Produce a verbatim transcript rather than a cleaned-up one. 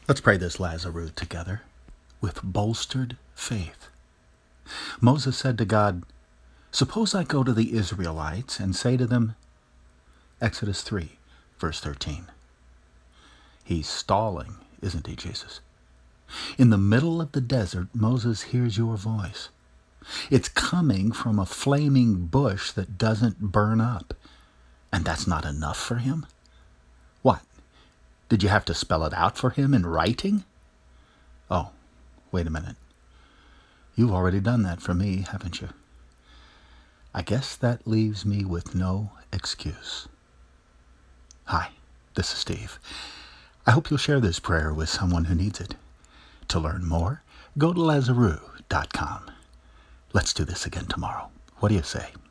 Let's pray this Lazarus together with bolstered faith. Moses said to God, "Suppose I go to the Israelites and say to them," Exodus three, verse thirteen. He's stalling, isn't he, Jesus? In the middle of the desert, Moses hears your voice. It's coming from a flaming bush that doesn't burn up. And that's not enough for him? What? Did you have to spell it out for him in writing? Oh, wait a minute. You've already done that for me, haven't you? I guess that leaves me with no excuse. Hi, this is Steve. I hope you'll share this prayer with someone who needs it. To learn more, go to Lazarus dot com. Let's do this again tomorrow. What do you say?